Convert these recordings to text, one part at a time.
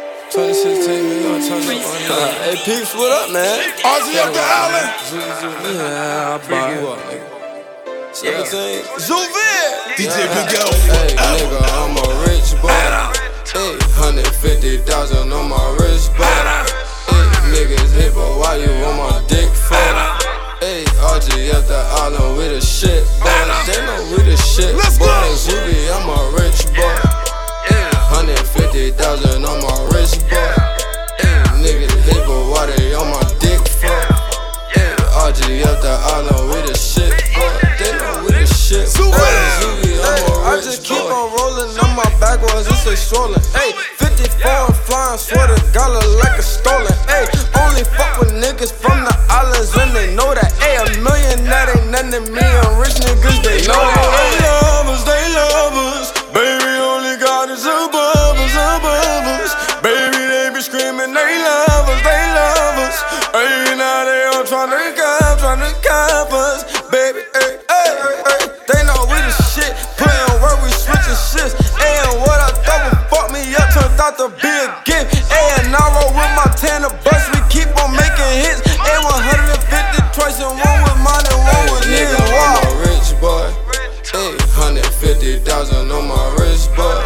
2016, we gonna turn up on that. Hey, Peeps, what up, man? Ozzy up the island. Yeah, I buy you up, nigga. 17. Zouvir. DJ Big L. Hey, nigga, I'm a rich boy. Hey, 150,000 on my wrist, boy. Hey, niggas hit, but why you on my dick for? Hey, RG up the island with the shit, boy. They know we the shit, boy. Zouvir, I'm a rich boy. 150,000 on my wrist, boy. Hey, niggas hit, but why they on my dick for? Hey, RG up the island with the shit, boy. They know we the shit, boy. Zouvir, I'm a rich boy. I just keep on rolling on my backwards, it's a strolling. Hey, 54 and flying, swear to God, look like a stolen. Hey, only fuck with niggas from the islands and they know that. Hey, $1 million, that ain't nothing to me, and rich niggas, they know that. They love us, baby, only God is above us, baby, they be screaming, they love us, hey, now they all tryna cop us, baby, hey, they know we the shit, putting work, we switching shits, and what I thought would fuck me up turned out to be a gift, and I roll with my Tanner bus, we keep on making hits, and 150 twice and one with mine and one with nigga, wow. I'm a rich boy, hey, 150,000 on my wrist, boy.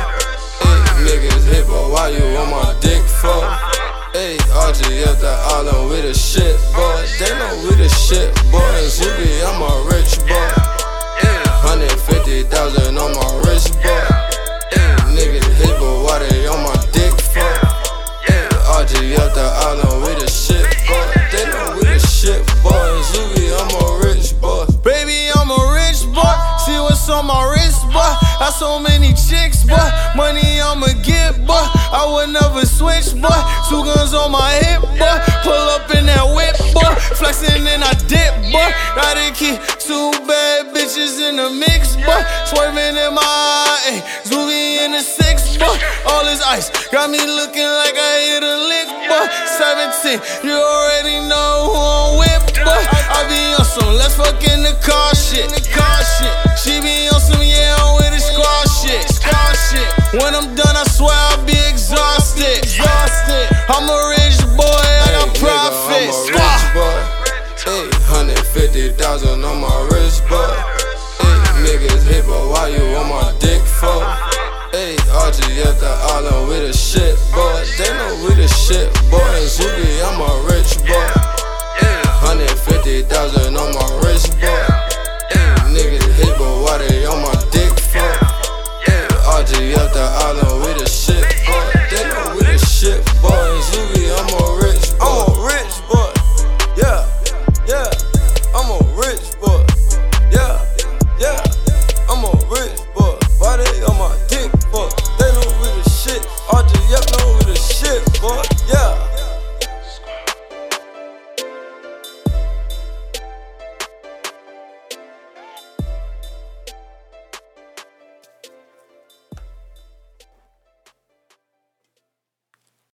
Niggas hit, but why you on my dick for? Hey, RG up the island with the shit, boy. They know we the shit, boy. Zouvir, I'm a rich boy. Hey, 150,000 on my wrist, boy. Hey, niggas hit, but why they on my dick for? Hey, RG up the island with the shit, boy. They know we the shit, boy. Zouvir, I'm a rich boy. Baby, I'm a rich boy. See what's on my wrist, boy. Got so many chicks, boy. Money I'ma get, boy. I would never switch, boy. 2 guns on my hip, boy. Pull up in that whip, boy. Flexing and I dip, boy. Gotta keep 2 bad bitches in the mix, boy. Swerving in my eye, Zouvir in the 6, boy. All this ice got me looking like I hit a lick, boy. 17, you already know who I'm with, boy. I be on some let's fuck in the car shit. She be on some yeah, I'm with the squad shit. When I'm done, I swear I'll be exhausted. I'm a rich boy, I got profits. I'm a rich boy. Hey, 150,000 on my wrist, boy. Hey, niggas hit, but why you on my dick for? Hey, RG up the island with the shit, boy. They know we the shit, boy. Zouvir, I'm a rich boy. Hey, 150,000